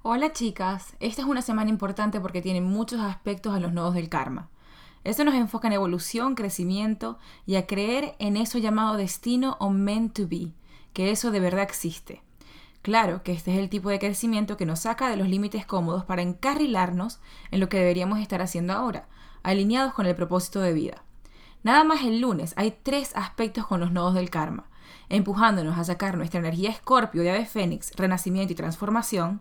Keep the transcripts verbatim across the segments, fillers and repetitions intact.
Hola chicas, esta es una semana importante porque tiene muchos aspectos a los nodos del karma. Esto nos enfoca en evolución, crecimiento y a creer en eso llamado destino o meant to be, que eso de verdad existe. Claro que este es el tipo de crecimiento que nos saca de los límites cómodos para encarrilarnos en lo que deberíamos estar haciendo ahora, alineados con el propósito de vida. Nada más el lunes hay tres aspectos con los nodos del karma, empujándonos a sacar nuestra energía Escorpio de ave fénix, renacimiento y transformación,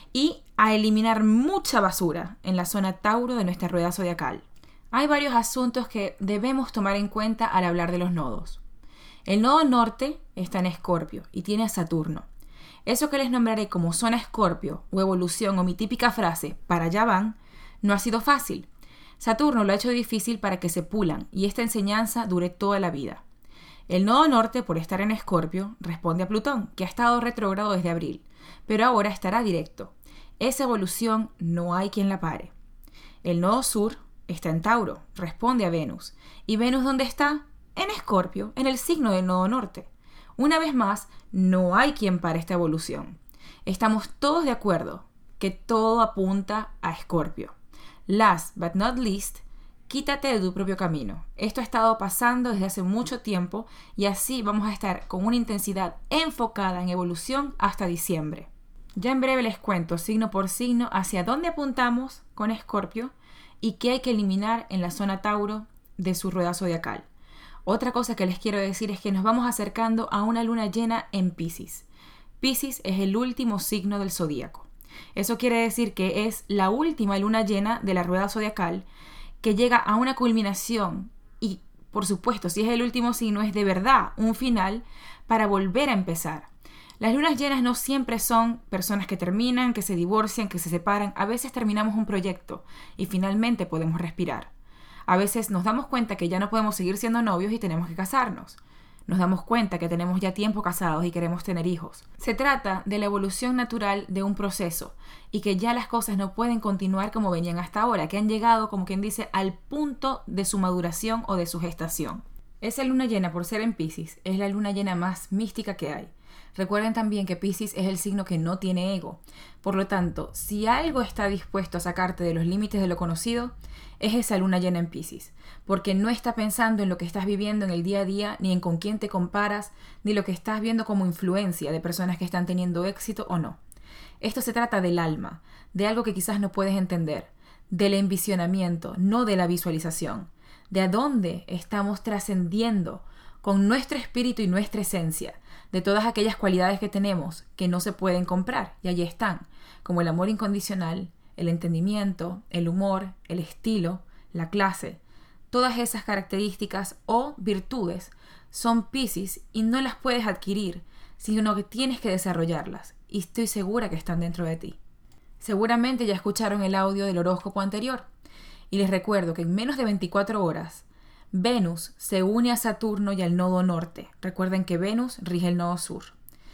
y a eliminar mucha basura en la zona Tauro de nuestra rueda zodiacal. Hay varios asuntos que debemos tomar en cuenta al hablar de los nodos. El nodo norte está en Escorpio y tiene a Saturno. Eso que les nombraré como zona Escorpio o evolución o mi típica frase, para allá van, no ha sido fácil. Saturno lo ha hecho difícil para que se pulan y esta enseñanza dure toda la vida. El nodo norte, por estar en Escorpio, responde a Plutón, que ha estado retrógrado desde abril, pero ahora estará directo. Esa evolución no hay quien la pare. El nodo sur está en Tauro, responde a Venus. ¿Y Venus dónde está? En Escorpio, en el signo del nodo norte. Una vez más, no hay quien pare esta evolución. Estamos todos de acuerdo que todo apunta a Escorpio. Last but not least, quítate de tu propio camino. Esto ha estado pasando desde hace mucho tiempo y así vamos a estar con una intensidad enfocada en evolución hasta diciembre. Ya en breve les cuento signo por signo hacia dónde apuntamos con Escorpio y qué hay que eliminar en la zona Tauro de su rueda zodiacal. Otra cosa que les quiero decir es que nos vamos acercando a una luna llena en Piscis. Piscis es el último signo del zodíaco. Eso quiere decir que es la última luna llena de la rueda zodiacal que llega a una culminación y, por supuesto, si es el último signo, es de verdad un final para volver a empezar. Las lunas llenas no siempre son personas que terminan, que se divorcian, que se separan. A veces terminamos un proyecto y finalmente podemos respirar. A veces nos damos cuenta que ya no podemos seguir siendo novios y tenemos que casarnos. Nos damos cuenta que tenemos ya tiempo casados y queremos tener hijos. Se trata de la evolución natural de un proceso y que ya las cosas no pueden continuar como venían hasta ahora, que han llegado, como quien dice, al punto de su maduración o de su gestación. Esa luna llena, por ser en Piscis, es la luna llena más mística que hay. Recuerden también que Piscis es el signo que no tiene ego. Por lo tanto, si algo está dispuesto a sacarte de los límites de lo conocido, es esa luna llena en Piscis. Porque no está pensando en lo que estás viviendo en el día a día, ni en con quién te comparas, ni lo que estás viendo como influencia de personas que están teniendo éxito o no. Esto se trata del alma, de algo que quizás no puedes entender, del envisionamiento, no de la visualización, de a dónde estamos trascendiendo con nuestro espíritu y nuestra esencia, de todas aquellas cualidades que tenemos que no se pueden comprar, y allí están, como el amor incondicional, el entendimiento, el humor, el estilo, la clase. Todas esas características o virtudes son Piscis y no las puedes adquirir, sino que tienes que desarrollarlas, y estoy segura que están dentro de ti. Seguramente ya escucharon el audio del horóscopo anterior, y les recuerdo que en menos de veinticuatro horas, Venus se une a Saturno y al nodo norte. Recuerden que Venus rige el nodo sur.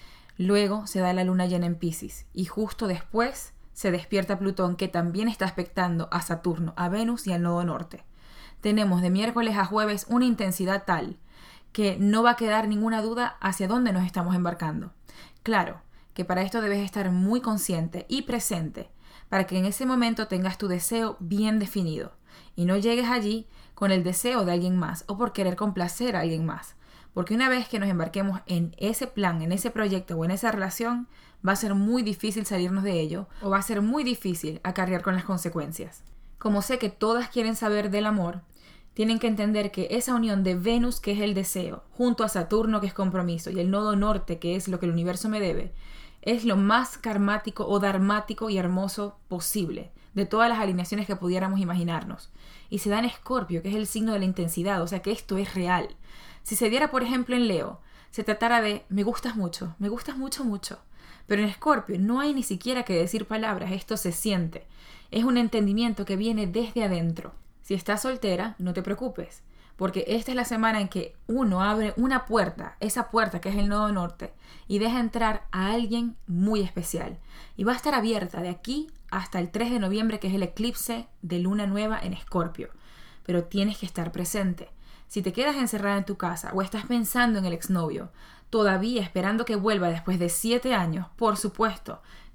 Luego se da la luna llena en Piscis y justo después se despierta Plutón, que también está aspectando a Saturno, a Venus y al nodo norte. Tenemos de miércoles a jueves una intensidad tal que no va a quedar ninguna duda hacia dónde nos estamos embarcando. Claro que para esto debes estar muy consciente y presente para que en ese momento tengas tu deseo bien definido y no llegues allí con el deseo de alguien más o por querer complacer a alguien más. Porque una vez que nos embarquemos en ese plan, en ese proyecto o en esa relación, va a ser muy difícil salirnos de ello o va a ser muy difícil acarrear con las consecuencias. Como sé que todas quieren saber del amor, tienen que entender que esa unión de Venus, que es el deseo, junto a Saturno, que es compromiso, y el nodo norte, que es lo que el universo me debe, es lo más karmático o dharmático y hermoso posible de todas las alineaciones que pudiéramos imaginarnos. Y se da en Escorpio, que es el signo de la intensidad, o sea que esto es real. Si se diera, por ejemplo, en Leo, se tratara de me gustas mucho, me gustas mucho, mucho. Pero en Escorpio no hay ni siquiera que decir palabras, esto se siente. Es un entendimiento que viene desde adentro. Si estás soltera, no te preocupes, porque esta es la semana en que uno abre una puerta, esa puerta que es el nodo norte, y deja entrar a alguien muy especial. Y va a estar abierta de aquí hasta el tres de noviembre, que es el eclipse de luna nueva en Escorpio. Pero tienes que estar presente. Si te quedas encerrada en tu casa o estás pensando en el exnovio, todavía esperando que vuelva después de siete años, por supuesto,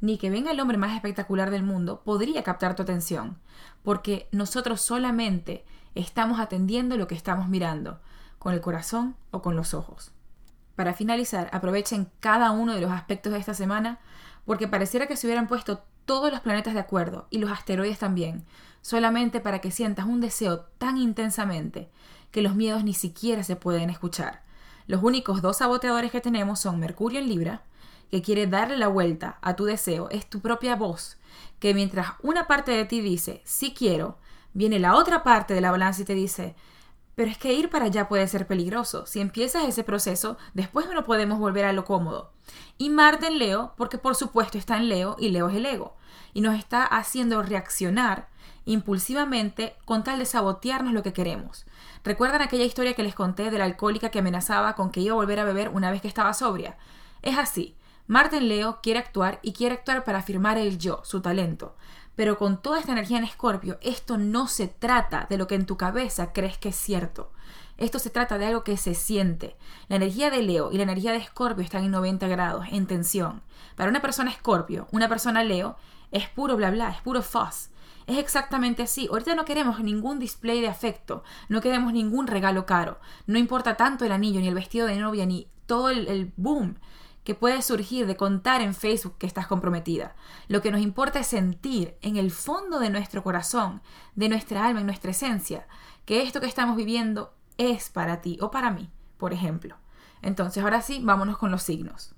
ni que venga el hombre más espectacular del mundo podría captar tu atención, porque nosotros solamente estamos atendiendo lo que estamos mirando, con el corazón o con los ojos. Para finalizar, aprovechen cada uno de los aspectos de esta semana, porque pareciera que se hubieran puesto todos los planetas de acuerdo, y los asteroides también, solamente para que sientas un deseo tan intensamente que los miedos ni siquiera se pueden escuchar. Los únicos dos saboteadores que tenemos son Mercurio en Libra, que quiere darle la vuelta a tu deseo, es tu propia voz, que mientras una parte de ti dice, sí quiero, viene la otra parte de la balanza y te dice, pero es que ir para allá puede ser peligroso. Si empiezas ese proceso, después no podemos volver a lo cómodo. Y Marte en Leo, porque por supuesto está en Leo y Leo es el ego. Y nos está haciendo reaccionar impulsivamente con tal de sabotearnos lo que queremos. ¿Recuerdan aquella historia que les conté de la alcohólica que amenazaba con que iba a volver a beber una vez que estaba sobria? Es así. Marte en Leo quiere actuar y quiere actuar para afirmar el yo, su talento. Pero con toda esta energía en Escorpio, esto no se trata de lo que en tu cabeza crees que es cierto. Esto se trata de algo que se siente. La energía de Leo y la energía de Escorpio están en noventa grados, en tensión. Para una persona Escorpio, una persona Leo, es puro bla bla, es puro fuzz. Es exactamente así. Ahorita no queremos ningún display de afecto, no queremos ningún regalo caro. No importa tanto el anillo, ni el vestido de novia, ni todo el, el boom que puede surgir de contar en Facebook que estás comprometida. Lo que nos importa es sentir en el fondo de nuestro corazón, de nuestra alma, en nuestra esencia, que esto que estamos viviendo es para ti o para mí, por ejemplo. Entonces, ahora sí, vámonos con los signos.